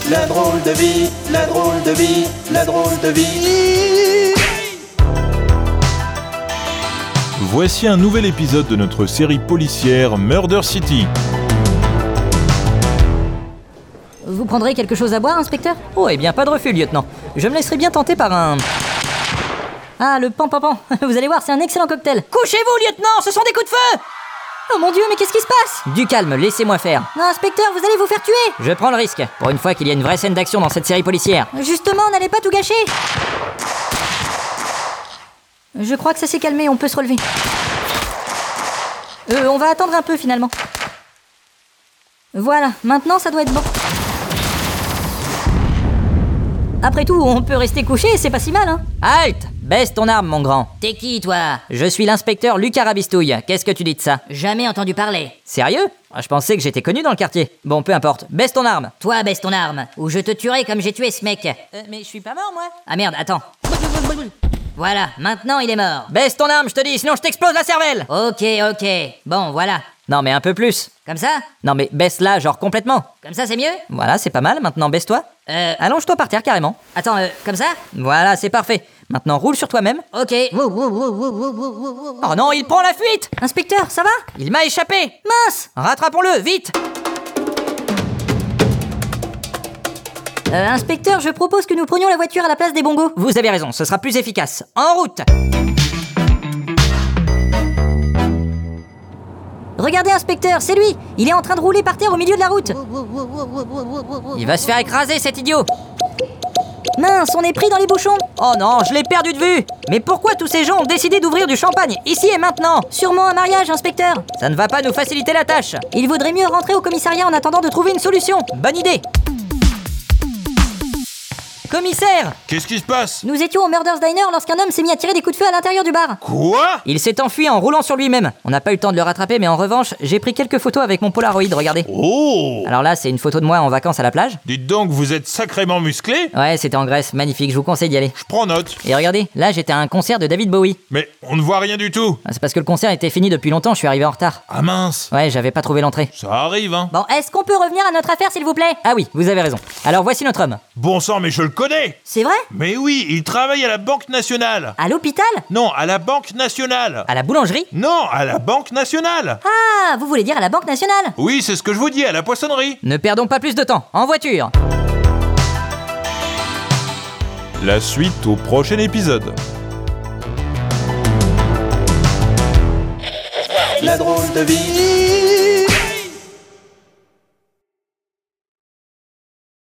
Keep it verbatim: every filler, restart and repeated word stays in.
la drôle de vie, la drôle de vie, la drôle de vie. Voici un nouvel épisode de notre série policière Murder City. Vous prendrez quelque chose à boire, inspecteur ? Oh, eh bien, pas de refus, lieutenant. Je me laisserai bien tenter par un... Ah, le pan-pan-pan. Vous allez voir, c'est un excellent cocktail. Couchez-vous, lieutenant, ce sont des coups de feu! Oh mon Dieu, mais qu'est-ce qui se passe ? Du calme, laissez-moi faire. Non, inspecteur, vous allez vous faire tuer. Je prends le risque, pour une fois qu'il y a une vraie scène d'action dans cette série policière. Justement, n'allez pas tout gâcher. Je crois que ça s'est calmé, on peut se relever. Euh, on va attendre un peu, finalement. Voilà, maintenant ça doit être bon. Après tout, on peut rester couché, c'est pas si mal, hein. Halte! Baisse ton arme, mon grand. T'es qui, toi ? Je suis l'inspecteur Lucas Rabistouille. Qu'est-ce que tu dis de ça? Jamais entendu parler. Sérieux? Je pensais que j'étais connu dans le quartier. Bon, peu importe. Baisse ton arme. Toi, baisse ton arme, ou je te tuerai comme j'ai tué ce mec. Euh, mais je suis pas mort, moi. Ah merde, attends. Voilà, maintenant il est mort. Baisse ton arme, je te dis, sinon je t'explose la cervelle. Ok, ok. Bon, voilà. Non, mais un peu plus. Comme ça ? Non, mais baisse-la, genre complètement. Comme ça, c'est mieux ? Voilà, c'est pas mal. Maintenant, baisse-toi. Euh... Allonge-toi par terre, carrément. Attends, euh, comme ça ? Voilà, c'est parfait. Maintenant, roule sur toi-même. Ok. Oh non, il prend la fuite! Inspecteur, ça va ? Il m'a échappé! Mince ! Rattrapons-le, vite! Euh, inspecteur, je propose que nous prenions la voiture à la place des bongos. Vous avez raison, ce sera plus efficace. En route! Regardez, inspecteur, c'est lui. Il est en train de rouler par terre au milieu de la route. Il va se faire écraser, cet idiot! Mince, on est pris dans les bouchons. Oh non, je l'ai perdu de vue! Mais pourquoi tous ces gens ont décidé d'ouvrir du champagne, ici et maintenant? Sûrement un mariage, inspecteur. Ça ne va pas nous faciliter la tâche. Il vaudrait mieux rentrer au commissariat en attendant de trouver une solution. Bonne idée! Commissaire! Qu'est-ce qui se passe? Nous étions au Murder's Diner lorsqu'un homme s'est mis à tirer des coups de feu à l'intérieur du bar. Quoi? Il s'est enfui en roulant sur lui-même. On n'a pas eu le temps de le rattraper, mais en revanche, j'ai pris quelques photos avec mon Polaroid, regardez. Oh! Alors là, c'est une photo de moi en vacances à la plage. Dites donc, vous êtes sacrément musclé? Ouais, c'était en Grèce, magnifique, je vous conseille d'y aller. Je prends note. Et regardez, là j'étais à un concert de David Bowie. Mais on ne voit rien du tout. C'est parce que le concert était fini depuis longtemps, je suis arrivé en retard. Ah mince! Ouais, j'avais pas trouvé l'entrée. Ça arrive, hein? Bon, est-ce qu'on peut revenir à notre affaire, s'il vous plaît ? Ah oui, vous avez raison. Alors voici notre homme. Bon sang, mais je le connais! C'est vrai ? Mais oui, il travaille à la Banque Nationale. À l'hôpital ? Non, à la Banque Nationale. À la boulangerie? Non, à la Banque Nationale. Ah, vous voulez dire à la Banque Nationale ? Oui, c'est ce que je vous dis, à la poissonnerie. Ne perdons pas plus de temps, en voiture. La suite au prochain épisode. La drôle de vie.